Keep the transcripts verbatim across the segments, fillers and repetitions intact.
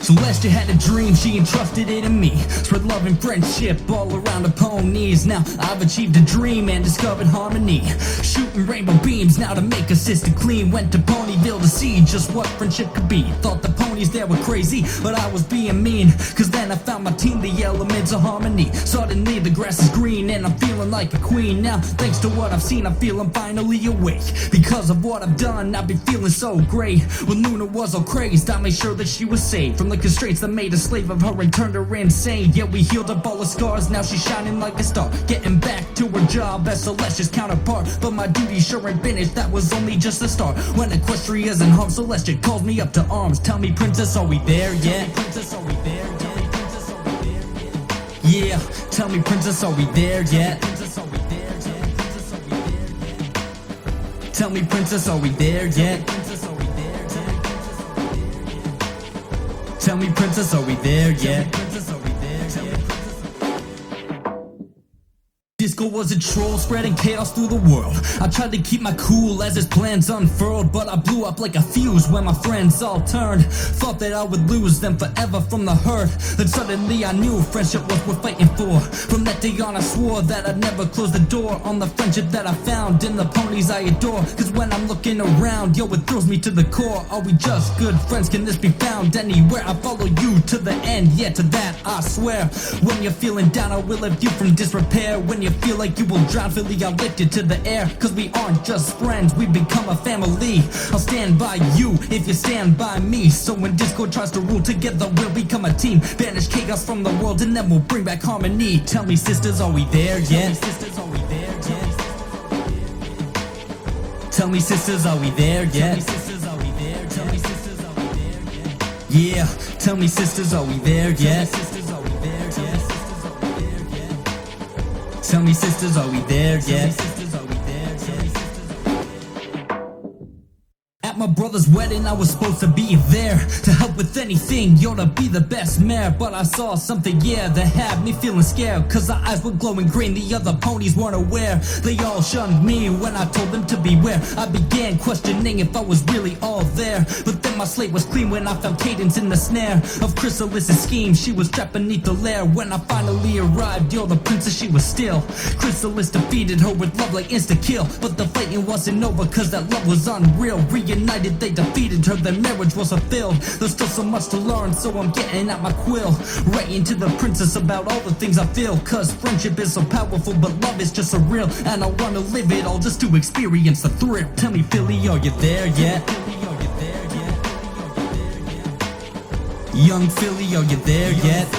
Celestia had a dream, she entrusted it in me. Spread love and friendship all around the ponies. Now I've achieved a dream and discovered harmony. Shooting rainbow beams now to make a sister clean. Went to Ponyville to see just what friendship could be. Thought the ponies there were crazy, but I was being mean. Cause then I found my team, the elements of harmony. Suddenly the grass is green and I'm feeling like a queen. Now thanks to what I've seen, I feel I'm finally awake. Because of what I've done, I've been feeling so great. When Luna was all crazed, I made sure that she was saved from the constraints that made a slave of her and turned her insane. Yeah, we healed up all the scars, now she's shining like a star. Getting back to her job as Celestia's counterpart. But my duty sure ain't finished, that was only just the start. When Equestria's in harm, Celestia calls me up to arms. Tell me, princess, are we there yet? Princess, are we there yet? Yeah, tell me, princess, are we there yet? Tell me, princess, are we there yet? Tell me, princess, are we there yet? Disco was a troll, spreading chaos through the world. I tried to keep my cool as his plans unfurled, but I blew up like a fuse when my friends all turned. Thought that I would lose them forever from the hurt. Then suddenly I knew friendship was worth fighting for. From that day on I swore that I'd never close the door on the friendship that I found in the ponies I adore. Cause when I'm looking around, yo, it thrills me to the core. Are we just good friends? Can this be found anywhere? I follow you to the end, yeah, to that I swear. When you're feeling down, I will lift you from disrepair. When you feel like you will drown, feel the uplifted to the air. Cause we aren't just friends, we become a family. I'll stand by you if you stand by me. So when disco tries to rule, together we'll become a team. Banish chaos from the world and then we'll bring back harmony. Tell me, sisters, are we there yet? Tell me, sisters, are we there yet? Yeah, tell me, sisters, are we there yet? Tell me, sisters, are we there yet? At my brother's wedding, I was supposed to be there to help with anything, yo, to be the best mare. But I saw something, yeah, that had me feeling scared. Cause the eyes were glowing green, the other ponies weren't aware. They all shunned me when I told them to beware. I began questioning if I was really all there. But then my slate was clean when I found Cadence in the snare of Chrysalis's scheme. She was trapped beneath the lair. When I finally arrived, yo, the princess, she was still. Chrysalis defeated her with love like insta-kill. But the fighting wasn't over cause that love was unreal. Reunited, they defeated her, their marriage was fulfilled. There's still so much to learn, so I'm getting out my quill, writing to the princess about all the things I feel. Cause friendship is so powerful, but love is just surreal. And I wanna live it all just to experience the thrill. Tell me, Philly, are you there yet? Young Philly, are you there yet?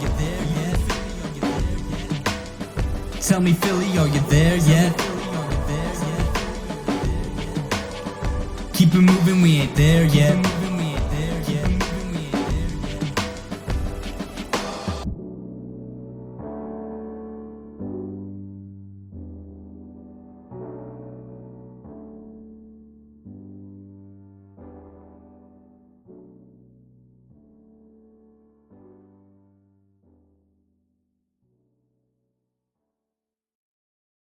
Tell me, Philly, are you there yet? Keep it moving, we ain't there yet.